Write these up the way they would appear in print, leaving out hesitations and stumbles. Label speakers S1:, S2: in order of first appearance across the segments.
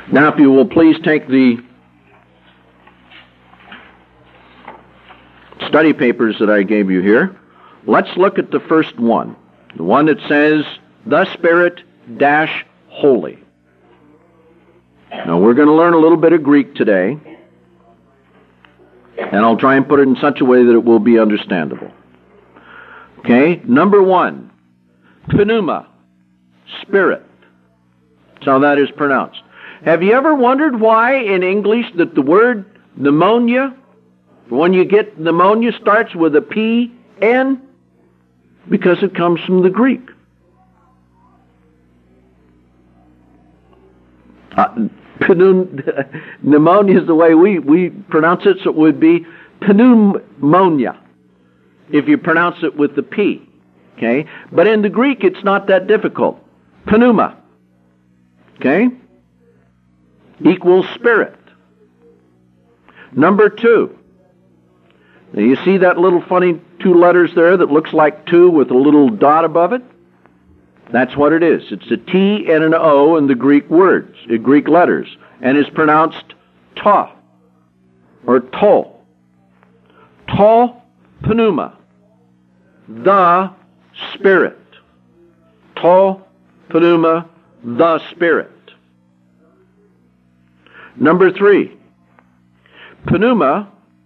S1: Now, if you will please take the study papers that I gave you here. Let's look at the first one. The one that says, the Spirit dash holy. Now, we're going to learn a little bit of Greek today, and I'll try and put it in such a way that it will be understandable. Okay, number one, pneuma, spirit. That's how that is pronounced. Have you ever wondered why in English that the word pneumonia, when you get pneumonia, starts with a P-N? Because it comes from the Greek. Pneumonia is the way we pronounce it, so it would be pneumonia if you pronounce it with the P. Okay? But in the Greek, it's not that difficult. Pneuma. Okay? Equals spirit. Number two. Now you see that little funny two letters there that looks like two with a little dot above it? That's what it is. It's a T and an O in the Greek words, Greek letters, and is pronounced ta or to. To pneuma, the Spirit. To pneuma, the Spirit. Number three, pneuma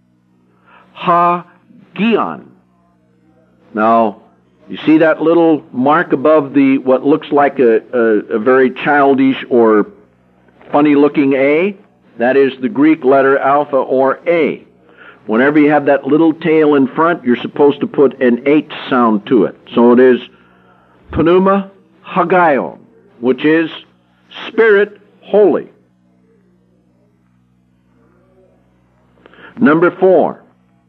S1: hagion. Now, you see that little mark above the what looks like a very childish or funny-looking A? That is the Greek letter alpha or A. Whenever you have that little tail in front, you're supposed to put an H sound to it. So it is pneuma hagion, which is Spirit holy. Number four,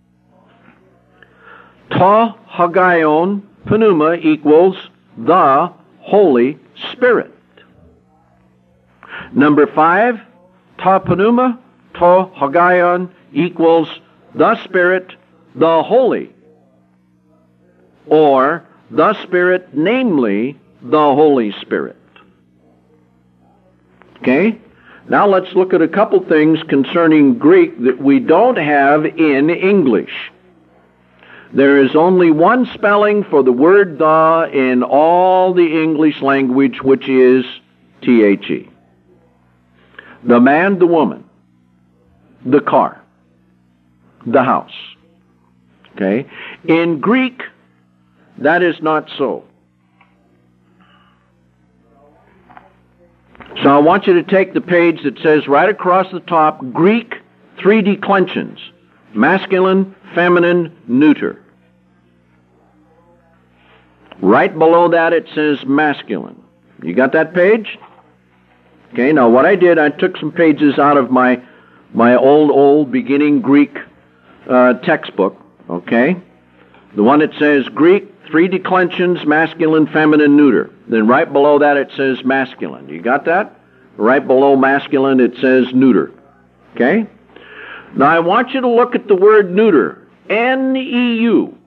S1: ta hagion pneuma equals the Holy Spirit. Number five, ta pneuma, ta hagion equals the Spirit, the Holy, or the Spirit, namely the Holy Spirit. Okay? Now let's look at a couple things concerning Greek that we don't have in English. There is only one spelling for the word the in all the English language, which is T-H-E. The man, the woman, the car, the house. Okay? In Greek, that is not so. So I want you to take the page that says right across the top, Greek, three declensions. Masculine, feminine, neuter. Right below that it says masculine. You got that page? Okay, now what I did, I took some pages out of my old beginning Greek textbook, okay? The one that says Greek, three declensions, masculine, feminine, neuter. Then right below that it says masculine. You got that? Right below masculine it says neuter. Okay? Now I want you to look at the word neuter. N-E-U.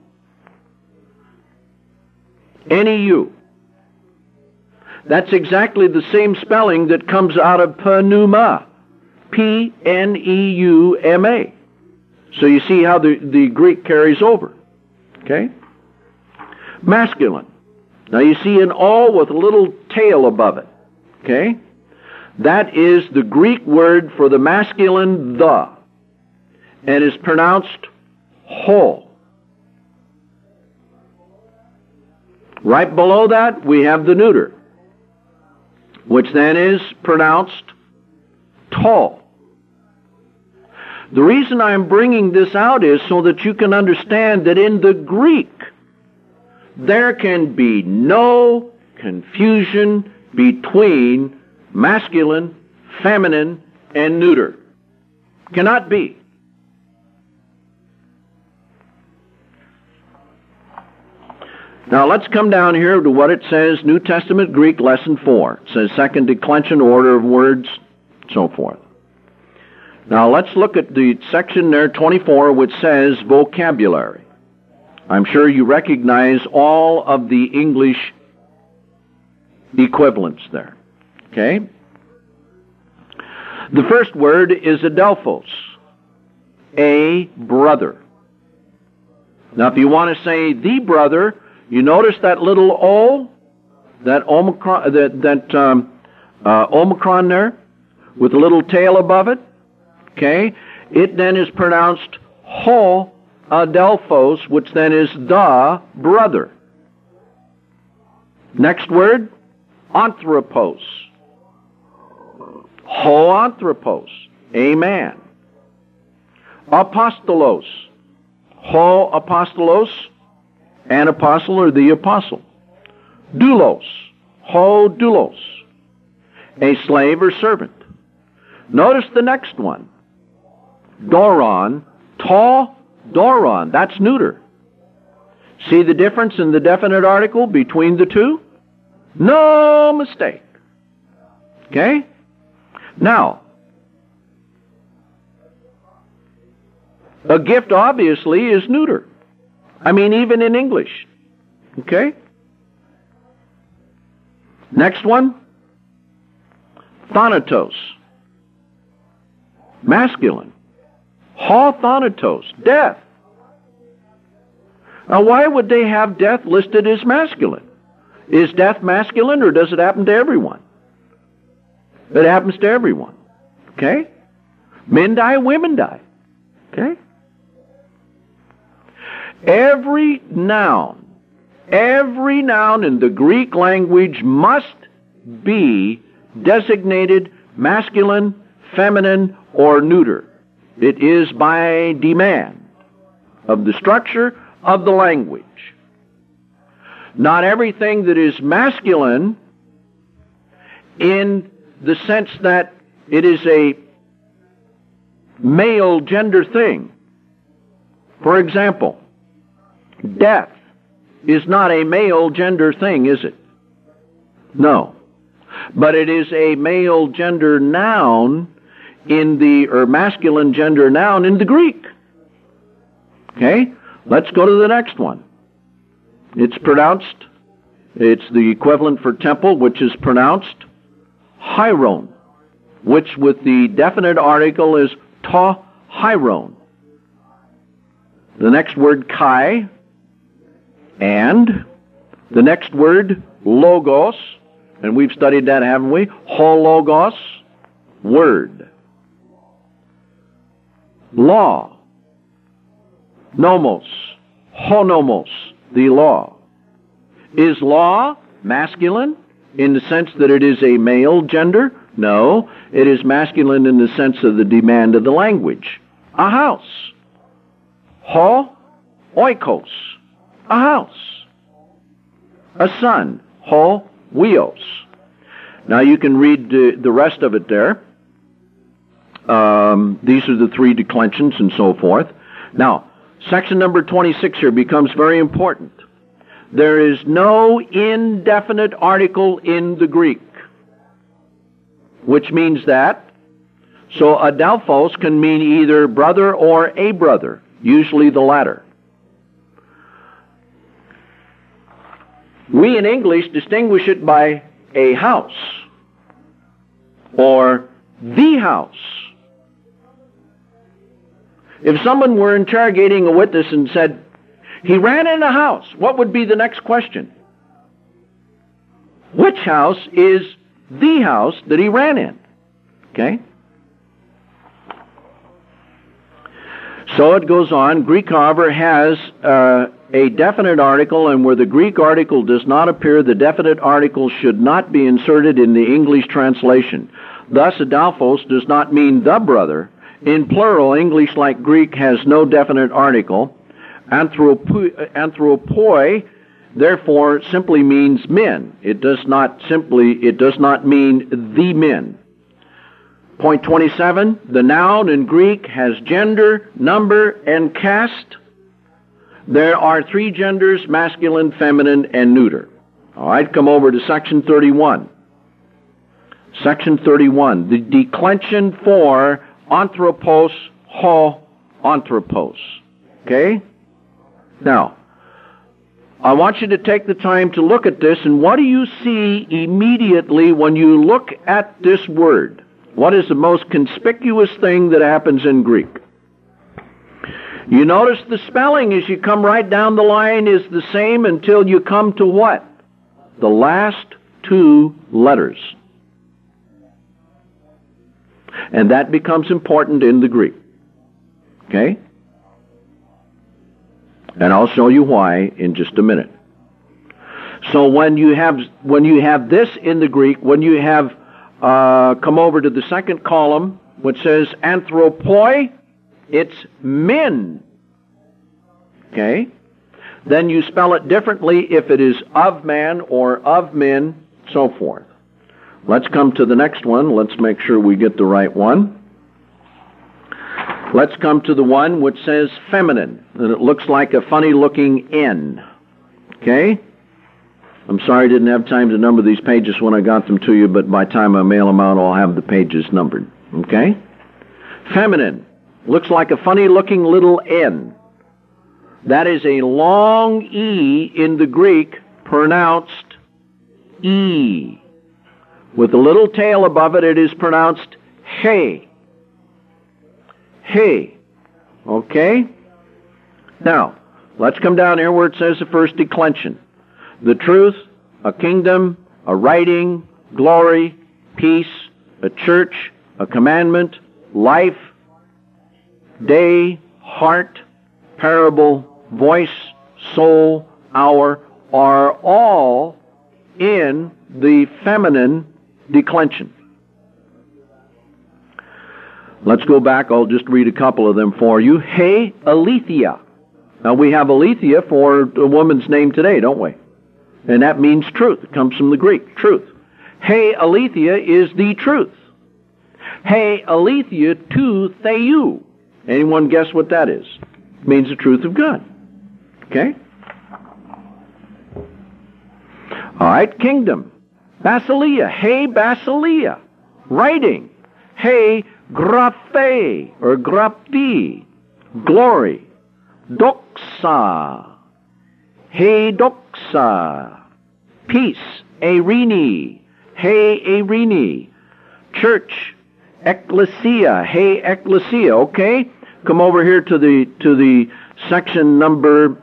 S1: N-E-U. That's exactly the same spelling that comes out of pneuma. P-N-E-U-M-A. So you see how the Greek carries over. Okay? Masculine. Now you see an O with a little tail above it. Okay? That is the Greek word for the masculine the. And is pronounced ho. Right below that we have the neuter, which then is pronounced to. The reason I'm bringing this out is so that you can understand that in the Greek there can be no confusion between masculine, feminine, and neuter. Cannot be. Now let's come down here to what it says, New Testament Greek, Lesson 4. It says second declension, order of words, so forth. Now let's look at the section there, 24, which says vocabulary. I'm sure you recognize all of the English equivalents there. Okay? The first word is adelphos, a brother. Now, if you want to say the brother, you notice that little O, that omicron, omicron there, with a little tail above it. Okay, it then is pronounced ho adelphos, which then is the brother. Next word, anthropos. Ho anthropos, a man. Apostolos. Ho apostolos, an apostle or the apostle. Doulos. Ho doulos, a slave or servant. Notice the next one. Doron. To doron. That's neuter. See the difference in the definite article between the two? No mistake. Okay? Now, a gift obviously is neuter. I mean, even in English. Okay? Next one. Thanatos. Masculine. Ho thanatos. Death. Now, why would they have death listed as masculine? Is death masculine, or does it happen to everyone? It happens to everyone. Okay? Men die, women die. Okay? Every noun in the Greek language must be designated masculine, feminine, or neuter. It is by demand of the structure of the language. Not everything that is masculine in the sense that it is a male gender thing. For example, death is not a male gender thing, is it? No. But it is a male gender noun or masculine gender noun in the Greek. Okay? Let's go to the next one. It's the equivalent for temple, which is pronounced hieron, which with the definite article is to hieron. The next word, kai, and the next word, logos, and we've studied that, haven't we? Hologos, word. Law. Nomos. Honomos, the law. Is law masculine in the sense that it is a male gender? No, it is masculine in the sense of the demand of the language. A house. Ho, oikos, a house. A son. Ho, huios. Now you can read the rest of it there. These are the three declensions and so forth. Now, section number 26 here becomes very important. There is no indefinite article in the Greek, which means that, so adelphos can mean either brother or a brother, usually the latter. We in English distinguish it by a house or the house. If someone were interrogating a witness and said, he ran in a house, what would be the next question? Which house is the house that he ran in? Okay? So it goes on. Greek, however, has a definite article, and where the Greek article does not appear, the definite article should not be inserted in the English translation. Thus, adelphos does not mean the brother. In plural, English, like Greek, has no definite article. Anthropoi, therefore, simply means men. It does not mean the men. Point 27, the noun in Greek has gender, number, and caste. There are three genders, masculine, feminine, and neuter. All right, come over to section 31. Section 31, the declension for anthropos, ho, anthropos. Okay? Now, I want you to take the time to look at this, and what do you see immediately when you look at this word? What is the most conspicuous thing that happens in Greek? You notice the spelling as you come right down the line is the same until you come to what? The last two letters. And that becomes important in the Greek. Okay? And I'll show you why in just a minute. So when you have this in the Greek, when you have come over to the second column, which says anthropoi, it's men. Okay? Then you spell it differently if it is of man or of men, so forth. Let's come to the next one. Let's make sure we get the right one. Let's come to the one which says feminine, and it looks like a funny-looking N. Okay? I'm sorry I didn't have time to number these pages when I got them to you, but by the time I mail them out, I'll have the pages numbered. Okay? Feminine. Looks like a funny-looking little N. That is a long E in the Greek, pronounced E. With a little tail above it, it is pronounced he. He. Okay? Now, let's come down here where it says the first declension. The truth, a kingdom, a writing, glory, peace, a church, a commandment, life, day, heart, parable, voice, soul, hour, are all in the feminine declension. Let's go back. I'll just read a couple of them for you. He Aletheia. Now we have Aletheia for a woman's name today, don't we? And that means truth. It comes from the Greek, truth. He Aletheia is the truth. He Aletheia tu theou. Anyone guess what that is? It means the truth of God. Okay? All right, kingdom. Basileia. He Basileia. Writing. He graphe or graphi. Glory. Doxa. He doxa. Peace. Eirene. He Eirene. Church. Ecclesia. He ecclesia. Okay? Come over here to the section number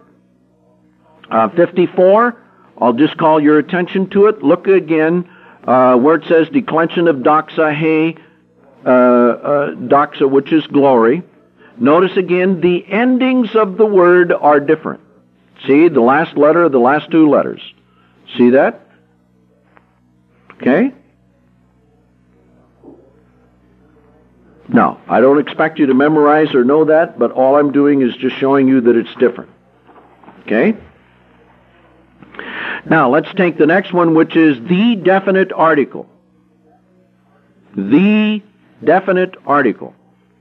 S1: 54. I'll just call your attention to it. Look again where it says declension of doxa, he, doxa, which is glory. Notice again the endings of the word are different. See, the last letter of the last two letters. See that? Okay? Now, I don't expect you to memorize or know that, but all I'm doing is just showing you that it's different. Okay? Now, let's take the next one, which is the definite article. The definite article.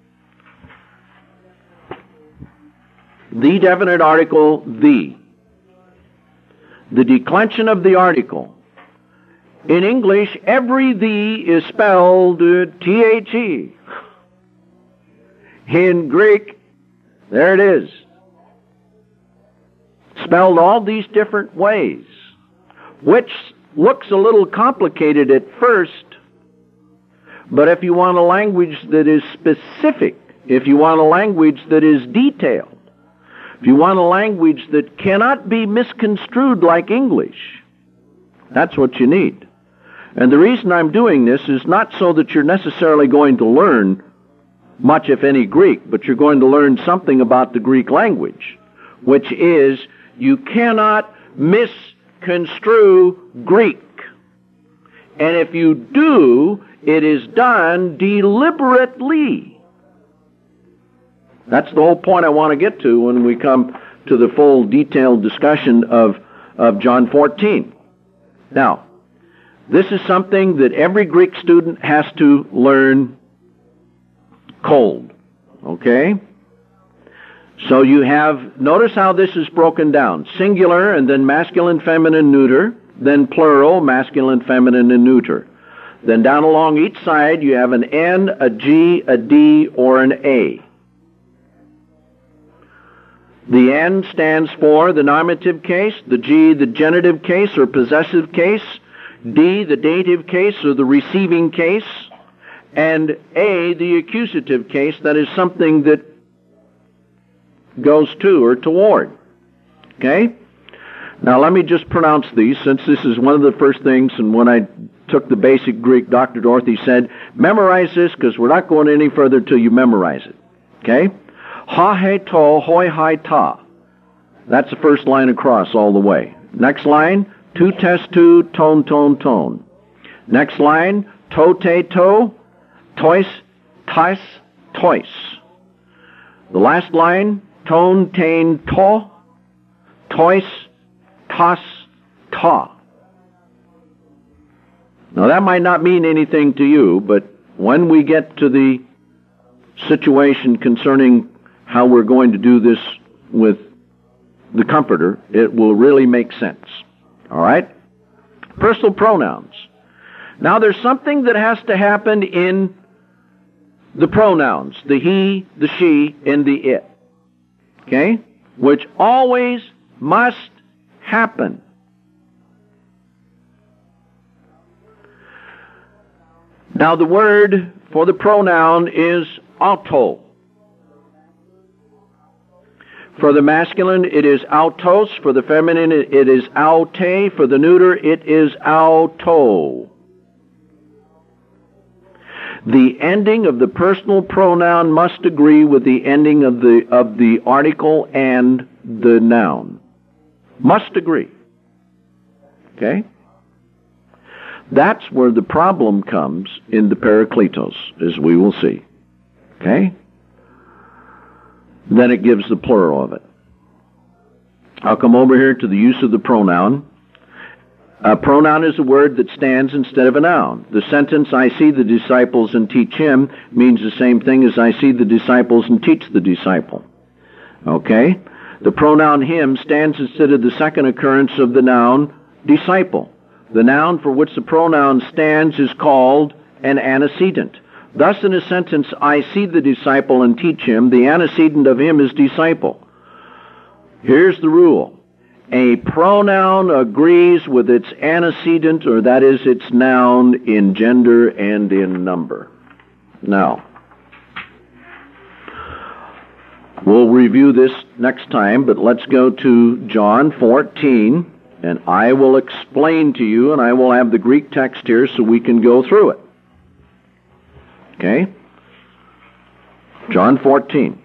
S1: The definite article, the. The declension of the article. In English, every the is spelled T-H-E. In Greek, there it is. Spelled all these different ways, which looks a little complicated at first, but if you want a language that is specific, if you want a language that is detailed, if you want a language that cannot be misconstrued like English, that's what you need. And the reason I'm doing this is not so that you're necessarily going to learn much, if any, Greek, but you're going to learn something about the Greek language, which is you cannot misconstrue Greek. And if you do, it is done deliberately. That's the whole point I want to get to when we come to the full detailed discussion of John 14. Now, this is something that every Greek student has to learn cold. Okay? So you have, notice how this is broken down. Singular, and then masculine, feminine, neuter. Then plural, masculine, feminine, and neuter. Then down along each side, you have an N, a G, a D, or an A. The N stands for the nominative case, the G, the genitive case or possessive case, D, the dative case or the receiving case, and a, the accusative case, that is something that goes to or toward. Okay? Now let me just pronounce these, since this is one of the first things, and when I took the basic Greek, Dr. Dorothy said, memorize this, because we're not going any further till you memorize it. Okay? Ha he to, hoi hi ta. That's the first line across all the way. Next line, tu tes tu, tone, tone, tone. Next line, to te to, tois, tais, tois. The last line, tone, tain, to, tois, tas, ta. Now that might not mean anything to you, but when we get to the situation concerning how we're going to do this with the Comforter, it will really make sense. All right? Personal pronouns. Now there's something that has to happen in the pronouns, the he, the she, and the it. Okay? Which always must happen. Now the word for the pronoun is auto. For the masculine, it is autos. For the feminine, it is aute. For the neuter, it is auto. The ending of the personal pronoun must agree with the ending of the article and the noun. Must agree. Okay? That's where the problem comes in the Parakletos, as we will see. Okay? Then it gives the plural of it. I'll come over here to the use of the pronoun. A pronoun is a word that stands instead of a noun. The sentence, I see the disciples and teach him, means the same thing as I see the disciples and teach the disciple. Okay? The pronoun him stands instead of the second occurrence of the noun disciple. The noun for which the pronoun stands is called an antecedent. Thus, in a sentence, I see the disciple and teach him, the antecedent of him is disciple. Here's the rule. A pronoun agrees with its antecedent, or that is its noun, in gender and in number. Now, we'll review this next time, but let's go to John 14, and I will explain to you, and I will have the Greek text here so we can go through it. Okay? John 14.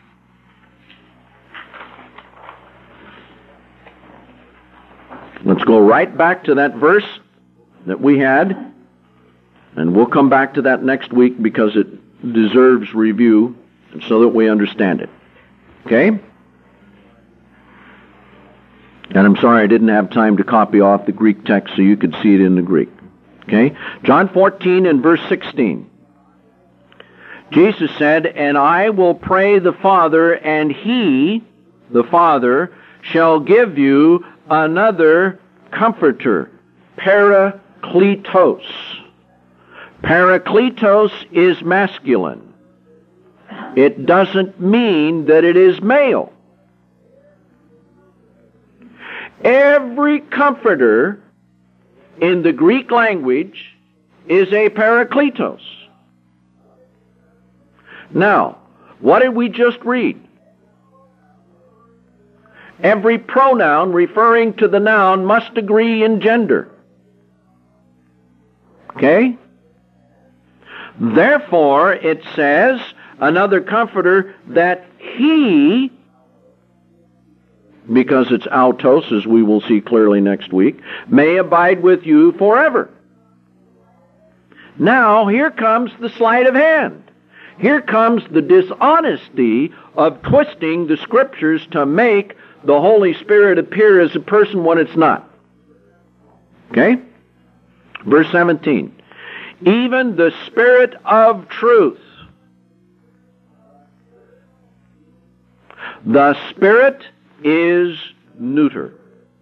S1: Let's go right back to that verse that we had, and we'll come back to that next week because it deserves review so that we understand it. Okay? And I'm sorry I didn't have time to copy off the Greek text so you could see it in the Greek. Okay? John 14 and verse 16. Jesus said, and I will pray the Father, and he, the Father, shall give you another Comforter, Parakletos. Parakletos is masculine. It doesn't mean that it is male. Every comforter in the Greek language is a Parakletos. Now, what did we just read? Every pronoun referring to the noun must agree in gender. Okay? Therefore, it says, another comforter, that he, because it's autos, as we will see clearly next week, may abide with you forever. Now, here comes the sleight of hand. Here comes the dishonesty of twisting the Scriptures to make the Holy Spirit appear as a person when it's not. Okay? Verse 17. Even the Spirit of truth. The Spirit is neuter.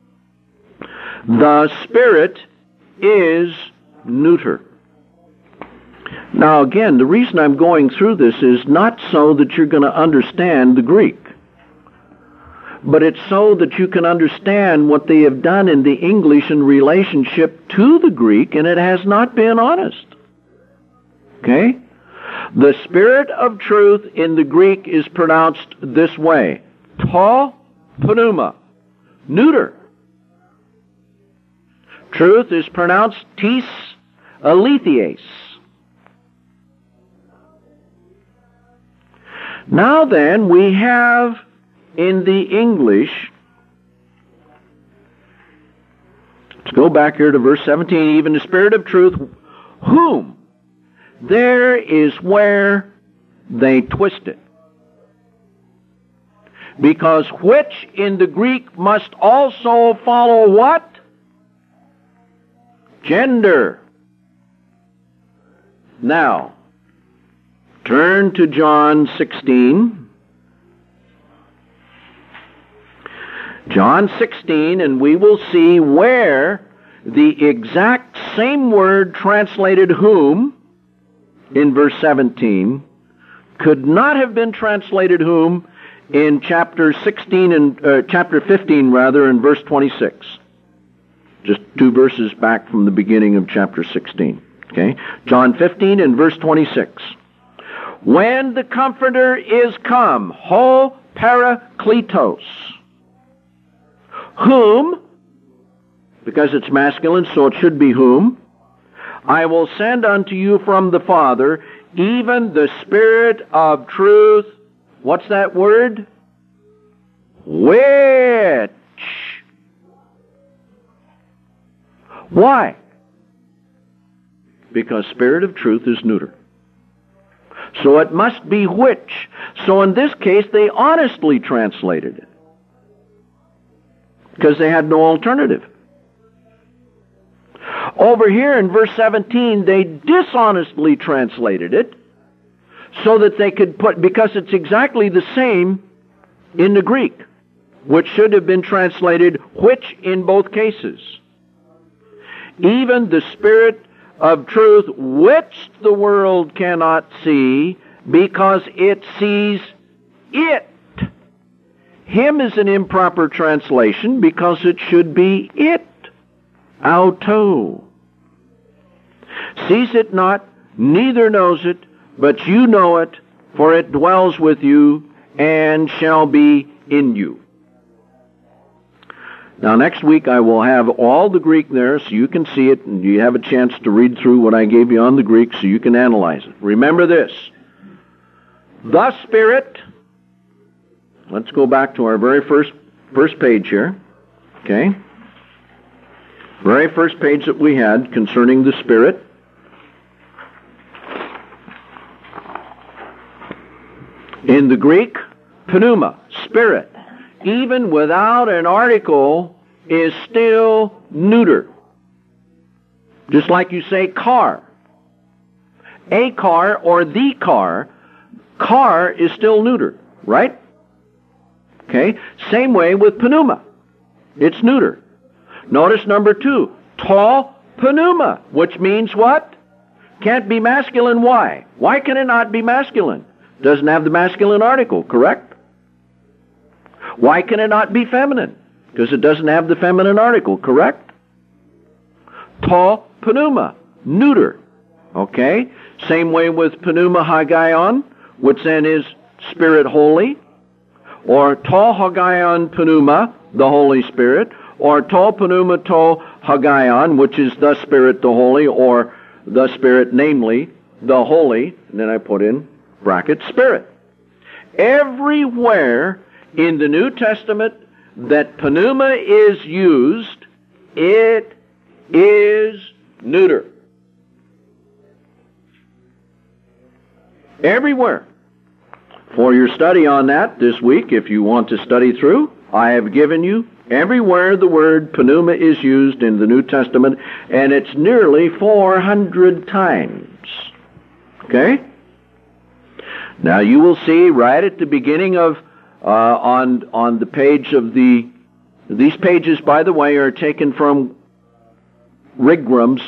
S1: The Spirit is neuter. Now again, the reason I'm going through this is not so that you're going to understand the Greek, but it's so that you can understand what they have done in the English in relationship to the Greek, and it has not been honest. Okay? The Spirit of truth in the Greek is pronounced this way. To pneuma. Neuter. Truth is pronounced tis aletheis. Now then, we have in the English, let's go back here to verse 17, even the Spirit of truth, whom? There is where they twist it. Because which in the Greek must also follow what? Gender. Now, turn to John 16. John 16, and we will see where the exact same word translated whom in verse 17 could not have been translated whom in chapter 16 and chapter 15 rather in verse 26. Just 2 verses back from the beginning of chapter 16. Okay? John 15 and verse 26. When the Comforter is come, ho parakletos, whom, because it's masculine, so it should be whom, I will send unto you from the Father, even the Spirit of truth. What's that word? Which. Why? Because Spirit of truth is neuter. So it must be which. So in this case, they honestly translated it, because they had no alternative. Over here in verse 17, they dishonestly translated it so that they could put, because it's exactly the same in the Greek, which should have been translated which in both cases. Even the Spirit of truth, which the world cannot see, because it sees it. Him is an improper translation because it should be it. Auto. Sees it not, neither knows it, but you know it, for it dwells with you and shall be in you. Now next week I will have all the Greek there so you can see it and you have a chance to read through what I gave you on the Greek so you can analyze it. Remember this. The Spirit, let's go back to our very first page here. Okay? Very first page that we had concerning the Spirit. In the Greek, pneuma, Spirit, even without an article, is still neuter. Just like you say car. A car or the car, car is still neuter, right? Okay? Same way with pneuma. It's neuter. Notice number 2, to pneuma, which means what? Can't be masculine. Why? Why can it not be masculine? Doesn't have the masculine article, correct? Why can it not be feminine? Because it doesn't have the feminine article, correct? To pneuma, neuter. Okay? Same way with pneuma hagion, which then is Spirit holy, or to hagion pneuma, the Holy Spirit, or to pneuma to hagion, which is the Spirit, the Holy, or the Spirit, namely, the Holy, and then I put in bracket Spirit. Everywhere in the New Testament that pneuma is used, it is neuter. Everywhere. For your study on that this week, if you want to study through, I have given you everywhere the word pneuma is used in the New Testament, and it's nearly 400 times. Okay? Now you will see right at the beginning of, on the page of these pages, by the way, are taken from Wigram's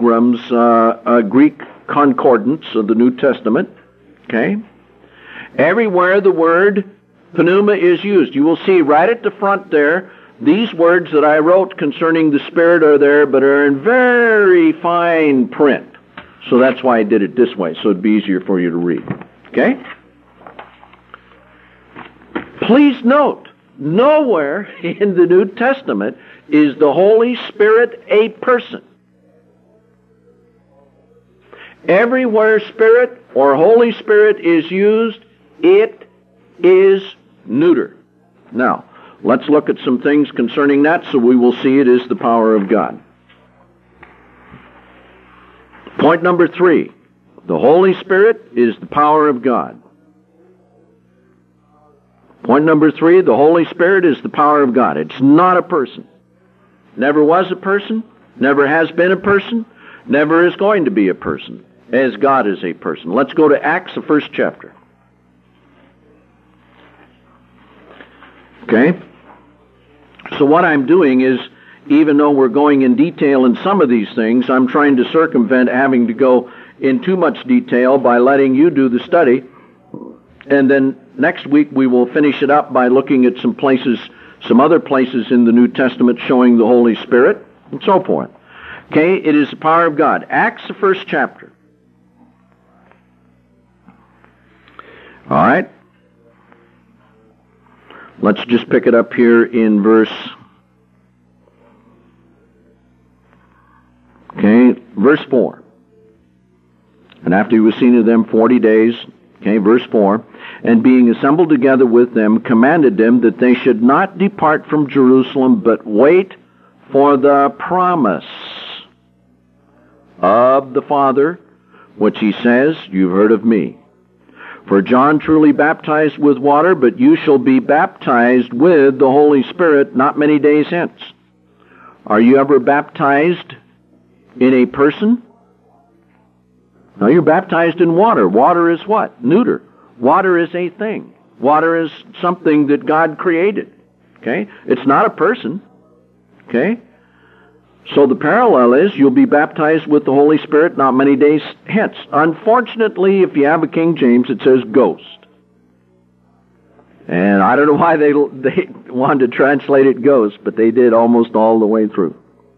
S1: Greek Concordance of the New Testament. Okay? Everywhere the word pneuma is used, you will see right at the front there, these words that I wrote concerning the Spirit are there, but are in very fine print. So that's why I did it this way, so it'd be easier for you to read. Okay? Please note, nowhere in the New Testament is the Holy Spirit a person. Everywhere Spirit or Holy Spirit is used, it is neuter. Now, let's look at some things concerning that so we will see it is the power of God. Point number 3, the Holy Spirit is the power of God. Point number 3, the Holy Spirit is the power of God. It's not a person. Never was a person, never has been a person, never is going to be a person, as God is a person. Let's go to Acts, the 1st chapter. Okay? So what I'm doing is, even though we're going in detail in some of these things, I'm trying to circumvent having to go in too much detail by letting you do the study. And then next week we will finish it up by looking at some places, some other places in the New Testament showing the Holy Spirit, and so forth. Okay, it is the power of God. Acts, the 1st chapter. All right. Let's just pick it up here in verse 4. And after he was seen of them 40 days, verse 4, and being assembled together with them, commanded them that they should not depart from Jerusalem, but wait for the promise of the Father, which he says, you've heard of me. For John truly baptized with water, but you shall be baptized with the Holy Spirit not many days hence. Are you ever baptized in a person? No, you're baptized in water. Water is what? Neuter. Water is a thing. Water is something that God created. Okay? It's not a person. Okay? So the parallel is you'll be baptized with the Holy Spirit not many days hence. Unfortunately, if you have a King James, it says ghost. And I don't know why they wanted to translate it ghost, but they did almost all the way through.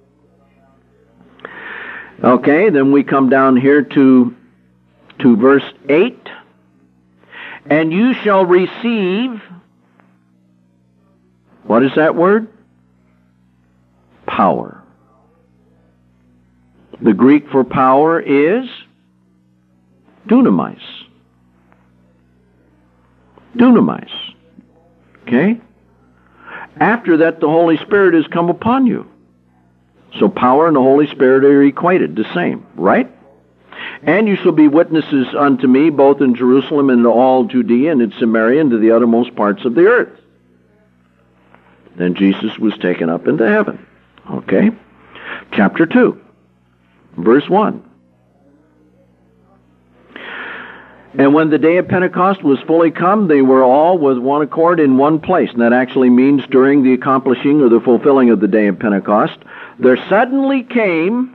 S1: Okay, then we come down here to verse 8. And you shall receive, what is that word? Power. The Greek for power is dunamis. Dunamis. Okay? After that, the Holy Spirit has come upon you. So power and the Holy Spirit are equated, the same, right? And you shall be witnesses unto me, both in Jerusalem and in all Judea and in Samaria and to the uttermost parts of the earth. Then Jesus was taken up into heaven. Okay? Chapter 2, verse 1. And when the day of Pentecost was fully come, they were all with one accord in one place. And that actually means during the accomplishing or the fulfilling of the day of Pentecost, there suddenly came,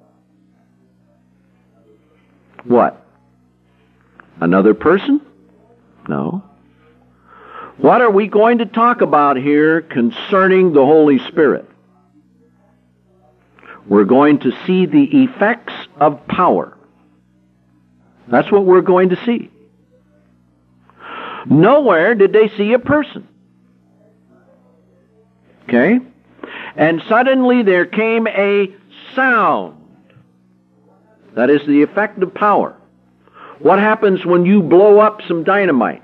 S1: what? Another person? No. What are we going to talk about here concerning the Holy Spirit? We're going to see the effects of power. That's what we're going to see. Nowhere did they see a person. Okay? And suddenly there came a sound. That is the effect of power. What happens when you blow up some dynamite?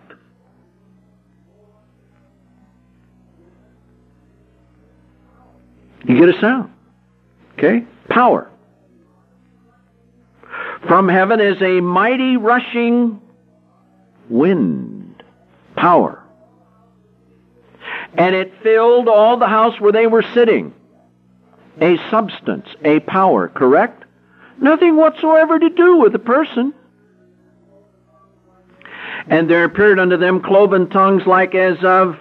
S1: You get a sound. Okay? Power. From heaven is a mighty rushing wind. Power. And it filled all the house where they were sitting. A substance, a power, correct? Nothing whatsoever to do with the person. And there appeared unto them cloven tongues like as of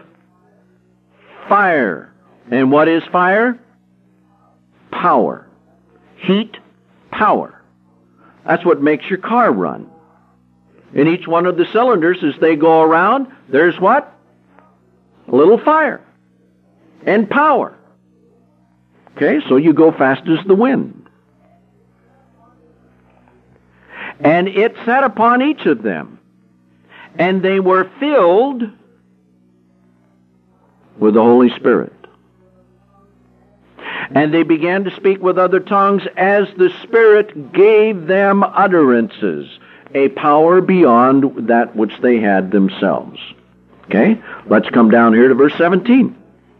S1: fire. And what is fire? Power. Heat, power. That's what makes your car run. In each one of the cylinders, as they go around, there's what? A little fire. And power. Okay, so you go fast as the wind. And it sat upon each of them, and they were filled with the Holy Spirit. And they began to speak with other tongues as the Spirit gave them utterances, a power beyond that which they had themselves. Okay? Let's come down here to verse 17.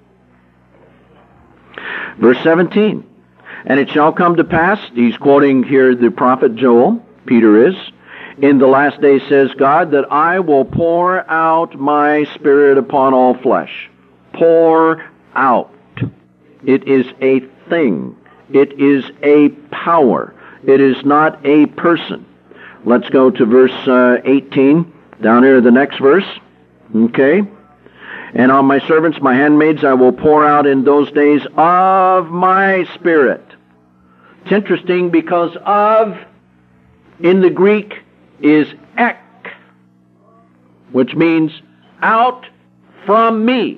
S1: Verse 17. And it shall come to pass, he's quoting here the prophet Joel, Peter is, in the last days says God, that I will pour out my Spirit upon all flesh. Pour out. It is a thing. It is a power. It is not a person. Let's go to verse 18, down here, the next verse. Okay? And on my servants, my handmaids, I will pour out in those days of my Spirit. It's interesting because of, in the Greek, is ek, which means out from me.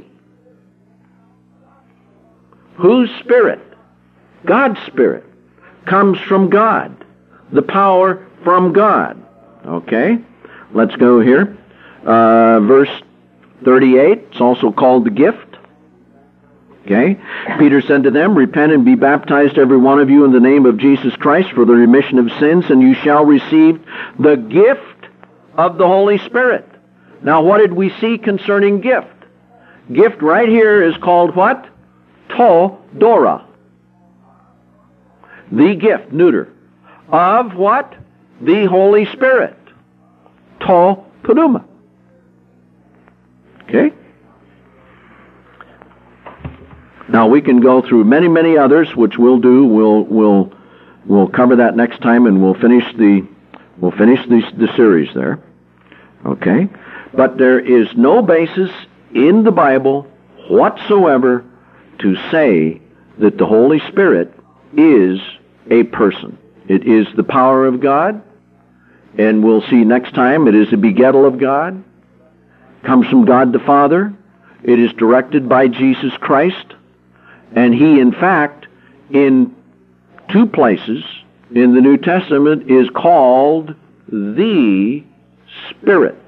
S1: Whose Spirit? God's Spirit. Comes from God. The power from God. Okay? Let's go here. Verse 38. It's also called the gift. Okay? Peter said to them, repent and be baptized every one of you in the name of Jesus Christ for the remission of sins, and you shall receive the gift of the Holy Spirit. Now what did we see concerning gift? Gift right here is called what? To Dora. The gift, neuter. Of what? The Holy Spirit. To Pneuma. Okay? Now we can go through many, many others, which we'll do. We'll cover that next time, and we'll finish the series there. Okay? But there is no basis in the Bible whatsoever to say that the Holy Spirit is a person. It is the power of God, and we'll see next time it is a begettal of God, comes from God the Father, it is directed by Jesus Christ, and He, in fact, in 2 places in the New Testament is called the Spirit.